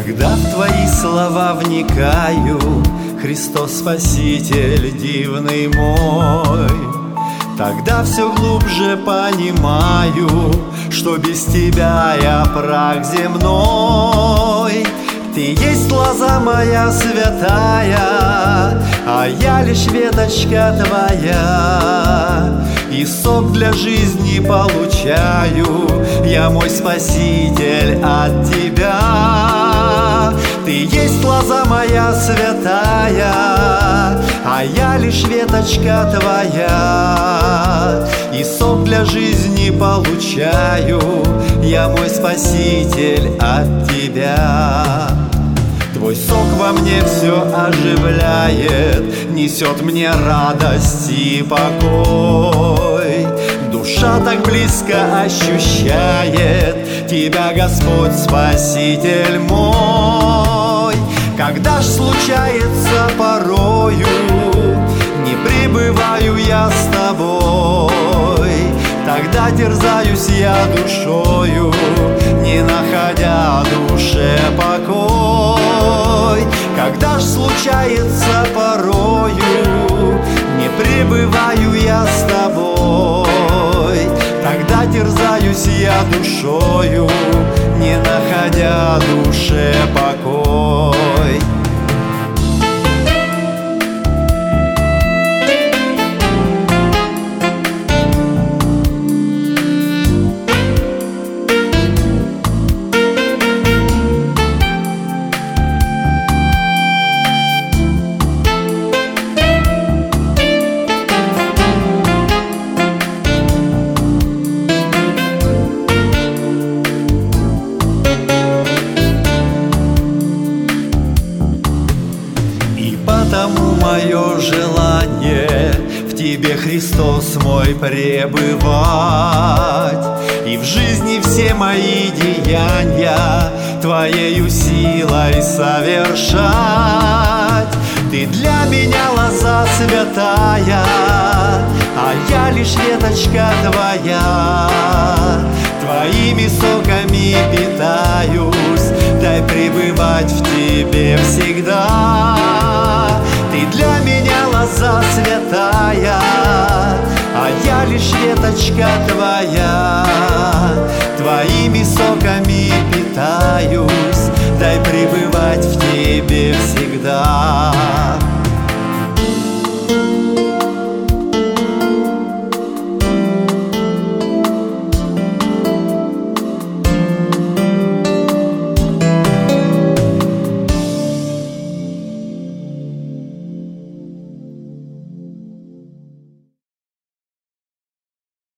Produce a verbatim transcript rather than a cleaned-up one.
Когда в твои слова вникаю, Христос Спаситель дивный мой, тогда все глубже понимаю, что без тебя я прах земной. Ты есть лоза моя святая, а я лишь веточка твоя, и сок для жизни получаю я, мой Спаситель, от тебя. Ты есть лоза моя святая, а я лишь веточка твоя, и сок для жизни получаю я, мой Спаситель, от тебя. Твой сок во мне все оживляет, несет мне радость и покой. Душа так близко ощущает тебя, Господь, Спаситель мой. Когда ж случается порою, не пребываю я с тобой, тогда терзаюсь я душою, не находя душе покой. Когда ж случается порою, не пребываю я с тобой, тогда терзаюсь я душою, не находя душе покой. Потому мое желание в тебе, Христос мой, пребывать, и в жизни все мои деяния твоею силой совершать. Ты для меня лоза святая, а я лишь веточка твоя. Твоими соками питаюсь, дай пребывать в тебе всегда. Ты для меня лоза святая, а я лишь веточка твоя. Твоими соками